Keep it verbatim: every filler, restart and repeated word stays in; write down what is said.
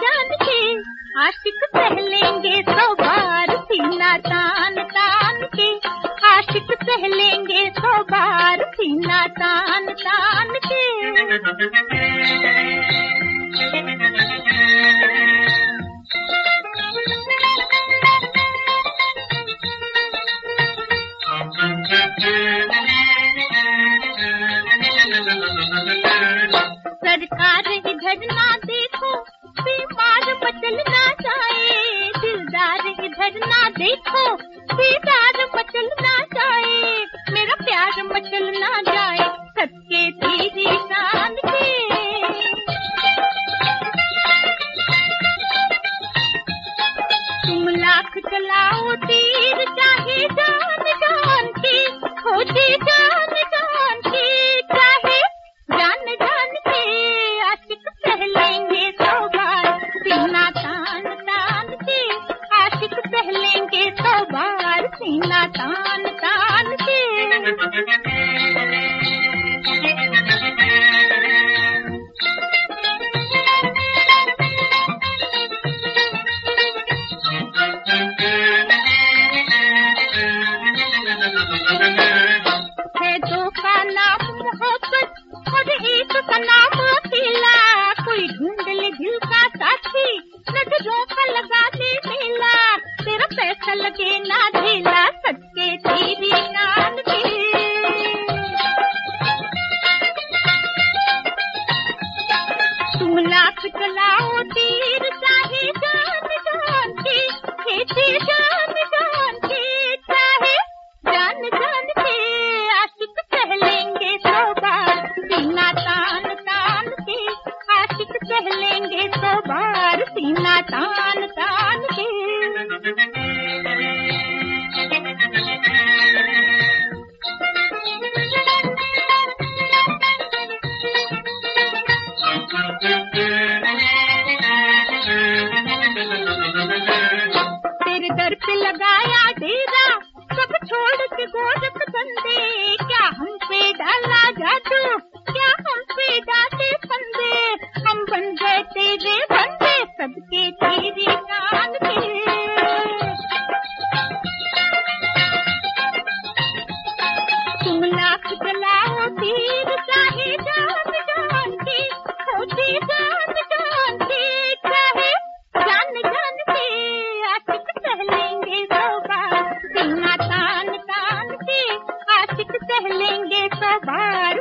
जान के आशिक सह लेंगे सौ बार सीना तान तान के, आशिक सह लेंगे सौ बार सीना तान तान के। सरकार इधर ना देखो बीमार मचल ना जाए, दिलदार इधर ना देखो दीदार मचल ना जाए, मेरा प्यार मचल ना जाए सबके तेरी शान के। तुम लाख चलाओ तीर चाहे जान जान की, होती जान जान की, चाहे जान जान के आशिक सह लेंगे सौ बार सीना तान तान के, आशिक सह लेंगे सौ बार सीना तान तान के। है दो का नाम मोहब्बत और एक का नाम अकेला, कोई ढूंढ ले दिल का साथी नजरों का लगा दे मेला, तेरा पैसा लगे ना ढेला सबके तेरी शान के। तुम लाख चलाओ तीर चाहे जान जान के, खेती जान जान के, चाहे जान जान के आशिक सह लेंगे सौ बार सीना तान तान के, आशिक सह लेंगे सौ बार सीना तान तान के। तेरे दर पे लगाया डेरा सब छोड़ के गोरख बंदे, क्या हम पे डाला जादू क्या हम पे डाले फंदे, हम बन गए तेरे बंदे सबके तेरी शान के। तुम लाख चलाओ तीर चाहे जान जान के, होती जान जान के, चाहे जान जान के आशिक सह लेंगे सौ बार सीना तान तान के, आशिक सह लेंगे सौ बार